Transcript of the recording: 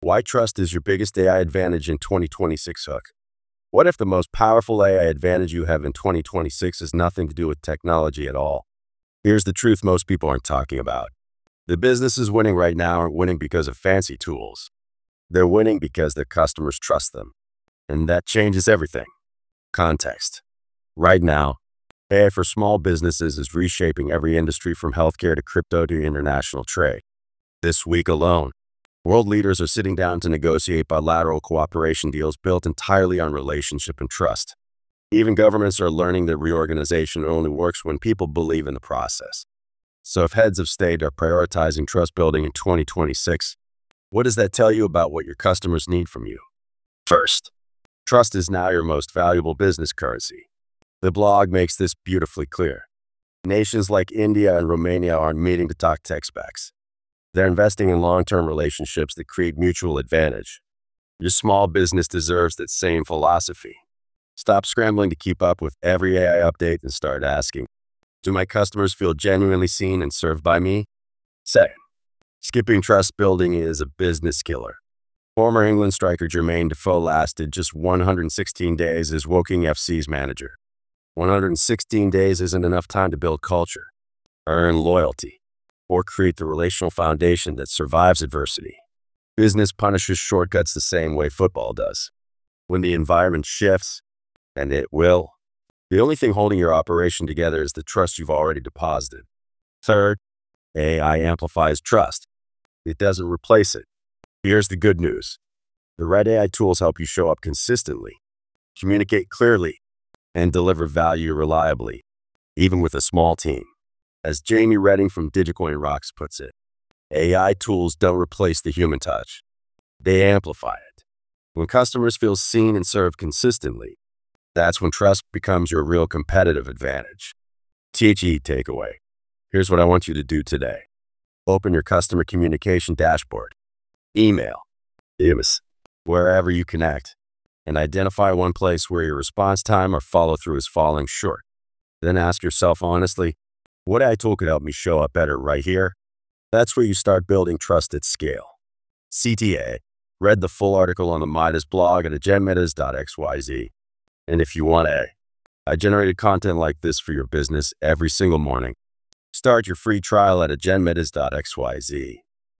Why trust is your biggest AI advantage in 2026 hook. What if the most powerful AI advantage you have in 2026 has nothing to do with technology at all? Here's the truth most people aren't talking about. The businesses winning right now aren't winning because of fancy tools. They're winning because their customers trust them. And that changes everything. Context. Right now, AI for small businesses is reshaping every industry from healthcare to crypto to international trade. This week alone, world leaders are sitting down to negotiate bilateral cooperation deals built entirely on relationship and trust. Even governments are learning that reorganization only works when people believe in the process. So if heads of state are prioritizing trust building in 2026, what does that tell you about what your customers need from you? First, trust is now your most valuable business currency. The blog makes this beautifully clear. Nations like India and Romania aren't meeting to talk tech specs. They're investing in long-term relationships that create mutual advantage. Your small business deserves that same philosophy. Stop scrambling to keep up with every AI update and start asking, do my customers feel genuinely seen and served by me? Second, skipping trust building is a business killer. Former England striker Jermaine Defoe lasted just 116 days as Woking FC's manager. 116 days isn't enough time to build culture, earn loyalty, or create the relational foundation that survives adversity. Business punishes shortcuts the same way football does. When the environment shifts, and it will, the only thing holding your operation together is the trust you've already deposited. Third, AI amplifies trust. It doesn't replace it. Here's the good news. The right AI tools help you show up consistently, communicate clearly, and deliver value reliably, even with a small team. As Jamie Redding from Digicoin Rocks puts it, AI tools don't replace the human touch. They amplify it. When customers feel seen and served consistently, that's when trust becomes your real competitive advantage. THE takeaway. Here's what I want you to do today. Open your customer communication dashboard, email, DMS, wherever you connect, and identify one place where your response time or follow-through is falling short. Then ask yourself honestly, what AI tool could help me show up better right here? That's where you start building trust at scale. CTA. Read the full article on the Midas blog at agenmetas.xyz. And if you want I generated content like this for your business every single morning. Start your free trial at agenmetas.xyz.